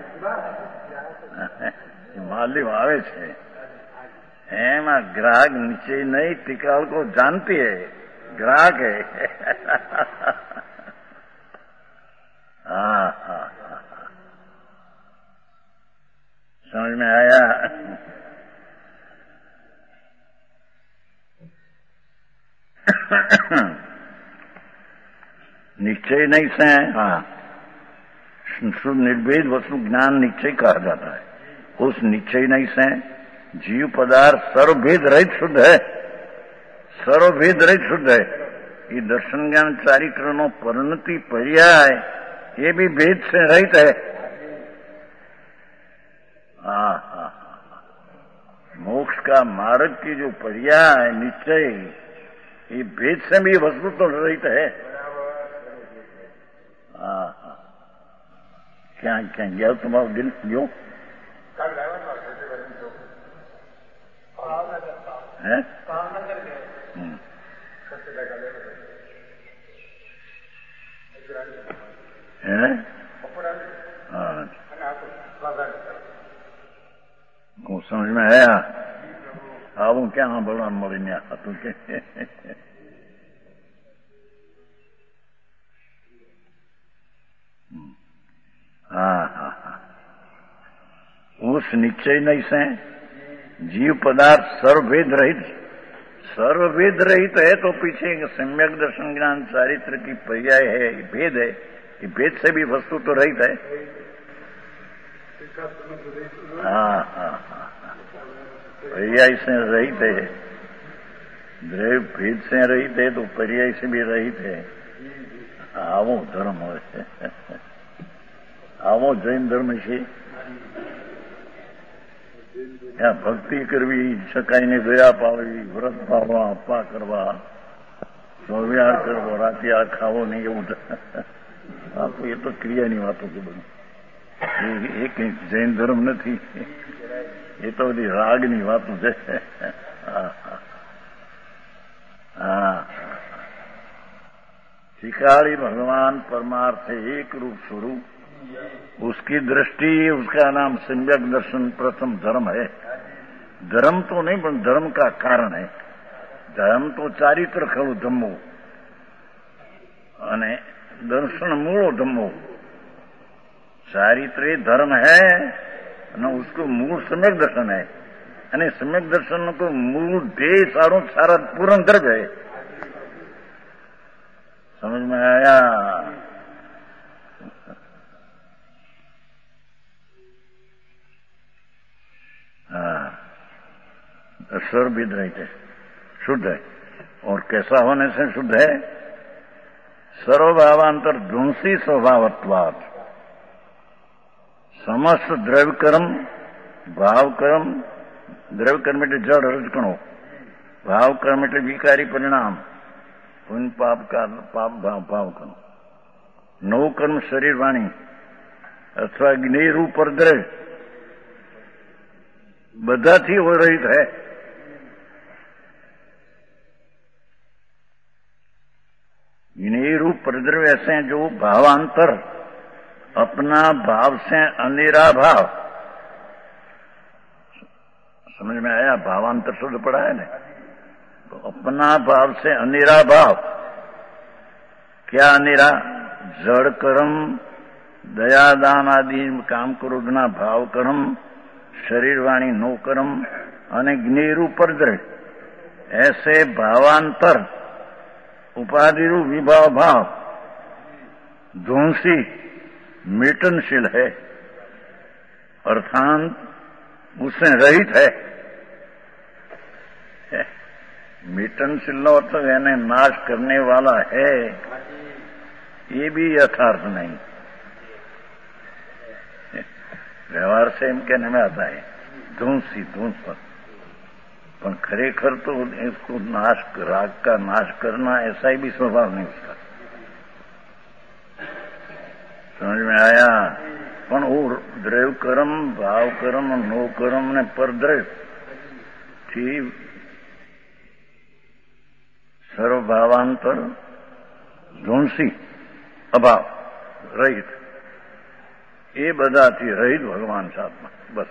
માલ લેવા આવે છે એમાં ગ્રાહક નિશ્ચય નહીં, टिकाड़ को जानती है, ग्राहक है। हाँ हाँ, समझ में आया? निश्चय नहीं से, हाँ, शुद्ध निर्भेद वस्तु ज्ञान निश्चय कहा जाता है। उस निश्चय नहीं से जीव पदार्थ सर्वभेद रहित शुद्ध है, सर्वभेद रहित शुद्ध है। ये दर्शन ज्ञान चारित्र परिणति पर्याय ये भी भेद से रहित है। मोक्ष का मार्ग की जो पर्याय निश्चय, ये भेद से भी वस्तु तो रहित है। क्या क्या गया तुम्हारा दिल जो है? समझ में आया? આવું ક્યાં સાંભળવા મળીને હતું કે उस निश्चय नहीं से जीव पदार्थ सर्वभेद रहित है। तो पीछे सम्यक दर्शन ज्ञान चारित्र की पर्याय है, भेद है, ये भेद से भी वस्तु तो रहित है। पर्याय से रहित है, द्रव्य भेद से रहित है, तो पर्याय से भी रहित है। आवो धर्म हो, आवो जैन धर्म છે। ત્યાં ભક્તિ કરવી, સકાઈને દયા પાડવી, વ્રત પાડવા, અપ્પા કરવા, સ્વવ્યાર કરવો, રાતે આ ખાવો નહીં, એવું એ તો ક્રિયાની વાતો છે બધું। એ કઈ જૈન ધર્મ નથી, એ તો બધી રાગની વાતો છે। शिकारी भगवान परमार्थ एक रूप स्वरूप, उसकी दृष्टि, उसका नाम सम्यक दर्शन प्रथम धर्म है। धर्म तो नहीं पर धर्म का कारण है। धर्म तो चारित्र खड़ो धम्मो अने दर्शन मूलो धम्मो। चारित्र धर्म है और उसको मूल सम्यक दर्शन है, अने सम्यक दर्शन को मूल ध्येय सारो सारा पूर्ण द्रव्य है। समझ में आया? सर्वभेद रहित है, शुद्ध है। और कैसा होने से शुद्ध है? सर्वभावांतर ध्वंसी स्वभावत्वात्। समस्त द्रव्य कर्म, भाव कर्म, द्रव्य कर्म એટલે જડ રજકણો, ભાવ કર્મ એટલે વિકારી પરિણામ, પુણ્ય પાપ का पाप भाव कर्म, नव कर्म शरीर वाणी अथवा ज्ञेय रूप पर द्रव्य बधाथी हो रहित है। ज्ञेय रूप परद्रव्य ऐसे जो भावांतर, अपना भाव से अनिरा भाव। समझ में आया? भावांतर शब्द पढ़ा है ना, तो अपना भाव से अनिरा भाव। क्या अनिरा? जड़ कर्म, दया दान आदि काम क्रोधना भाव कर्म, शरीर वाणी नो कर्म અને જ્ઞેય રૂપ પરદ્રવ્ય, ऐसे भावांतर उपाधि रूप विभाव भाव ध्वंसी मिटनशील है, अर्थात उससे रहित है। मिटनशील नो अर्थ यानी नाश करने वाला है, ये भी यथार्थ नहीं। व्यवहार से इन कहने में आता है ध्वंसी, ध्वंस पर खरेखर तो इसको राग का नाश करना ऐसा ही भी स्वभाव नहीं उसका। समझ में आया? पण वो द्रव्य कर्म, भाव कर्म, नो कर्म ने परद्रव्य थी सर्वभावांतर ધૂંસી અભાવ રહિત એ બધાથી રહિત ભગવાન સાધમાં બસ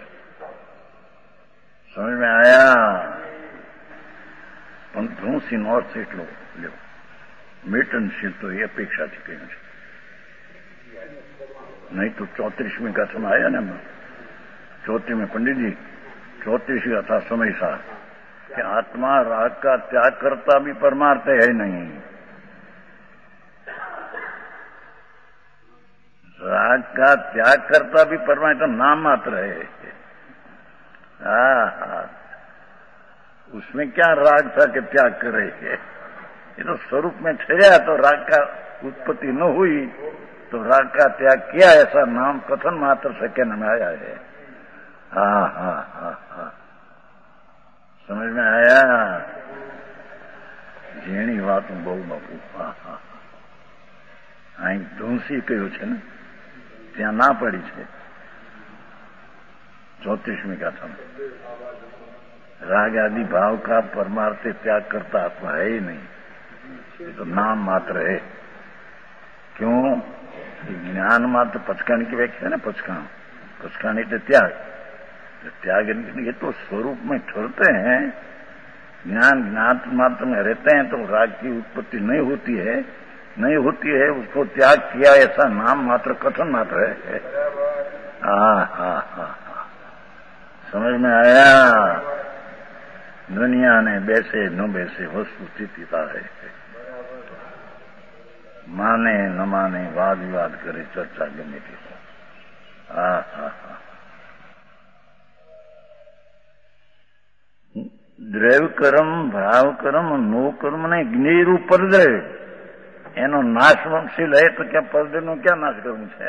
સમજ में आया? પણ ધૂંસીનો અર્થ એટલો લ્યો મેટનશીલ તો એ અપેક્ષાથી કહ્યું છે, नहीं तो 34वीं गाथा में आया ना, 34 पंडित जी 34 गाथा समय सा कि आत्मा राग का त्याग करता भी परमार्थ है नहीं, राग का त्याग करता भी परमार्थ तो नाम मात्र है। उसमें क्या राग था कि त्याग करे, ये तो स्वरूप में ठहरा तो राग का उत्पत्ति न हुई तो राग का त्याग किया ऐसा नाम कथन मात्र से कहने में आया है। समझ में आया? झीणी बात बहु बापू अहीं ધૂંસી કહ્યું છે ને, ત્યાં ના પડી છે 34वीं गाथा में। राग आदि भाव का परमार्थ त्याग करता आत्मा है ही नहीं, ये तो नाम मात्र है। क्यों? ज्ञान मात्र पचकाने की व्याख्या है ना, पचकाने तो त्याग, त्याग ये तो स्वरूप में ठहरते हैं, ज्ञान मात्र में रहते हैं तो राग की उत्पत्ति नहीं होती है, उसको त्याग किया ऐसा नाम मात्र कथन मात्र है। समझ में आया? दुनिया ने बैसे न बैसे वस्तु स्थिति है, माने न माने वाद विवाद करे चर्चा गमे थी। દ્રવ્ય કર્મ, ભાવ કર્મ, નો કર્મ ને જ્ઞેય રૂપ પરદ્રવ્ય એનો નાશવંશીલ હે તો ક્યાં પરદ્રવ્યનો ક્યાં નાશ કરવું છે?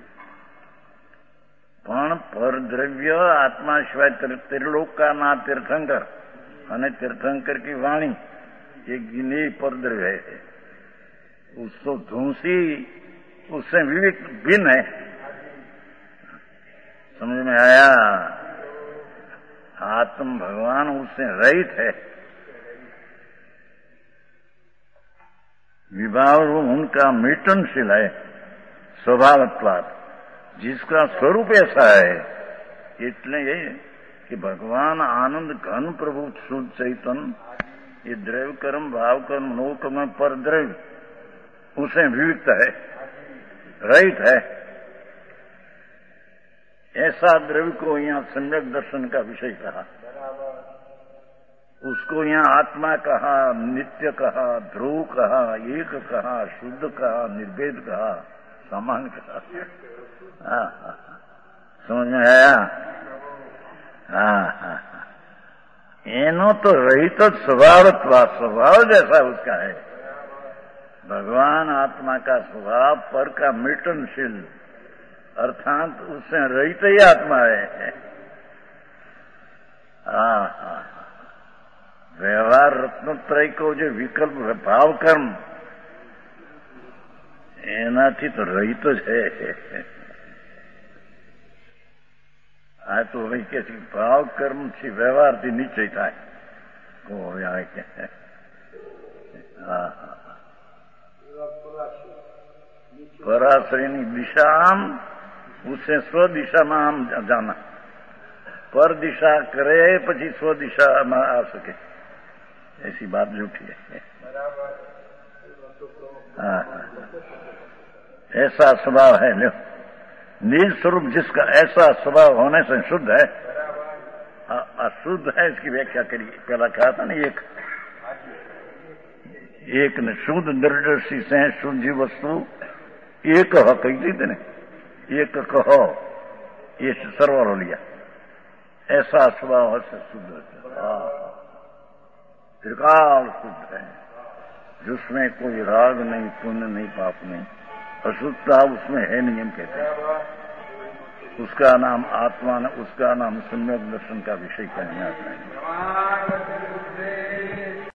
પણ પરદ્રવ્ય આત્મા સિવાય ત્રિલોકાના તીર્થંકર અને તીર્થંકર की वाणी ये ज्ञेय परद्रव्य है, उसको धूंसी उससे विवेक भिन्न है। समझ में आया? आत्म भगवान उससे रहित है, विभाव उनका मिटनशील है स्वभावत्वात्, जिसका स्वरूप ऐसा है। इसलिए ये कि भगवान आनंद घन प्रभु शुद्ध चैतन्य ये द्रव्य कर्म, भाव कर्म, नो कर्म पर द्रव्य उसे विविक्त है, रहित है। ऐसा द्रव्य को यहाँ सम्यक दर्शन का विषय कहा, उसको यहाँ आत्मा कहा, नित्य कहा, ध्रुव कहा, एक कहा, शुद्ध कहा, निर्भेद कहा, सामान्य कहा। समझ में आया? एनो तो रहित स्वभाव जैसा उसका है। भगवान आत्मा का स्वभाव पर का मिटनशील अर्थात उससे रहित ही आत्मा है। व्यवहार रत्नत्रय को जो विकल्प भाव कर्म एनाथी तो रहित ज है। आ तो भाई कैसी भाव कर्म थी व्यवहार थी निश्चय था पराश्रय दिशा आम उससे स्वदिशा में आम जाना, पर दिशा करे પછી स्वदिशा में आ सके, ऐसी बात झूठी है। ऐसा स्वभाव है, लो निज स्वरूप जिसका ऐसा स्वभाव होने से शुद्ध है, अशुद्ध है इसकी व्याख्या करिए। पहला कहा था ना एक ने शुद्ध निर्दर्शी से शुद्ध वस्तु एक कही थी ने, एक कहो ये सर्वर हो लिया, ऐसा स्वभाव से शुद्ध है, त्रिकाल शुद्ध है, जिसमें कोई राग नहीं, पुण्य नहीं, पाप नहीं, अशुद्धता उसमें है नहीं, हम कहते हैं। उसका नाम आत्मा न, उसका नाम सम्यक दर्शन का विषय कहने आता है।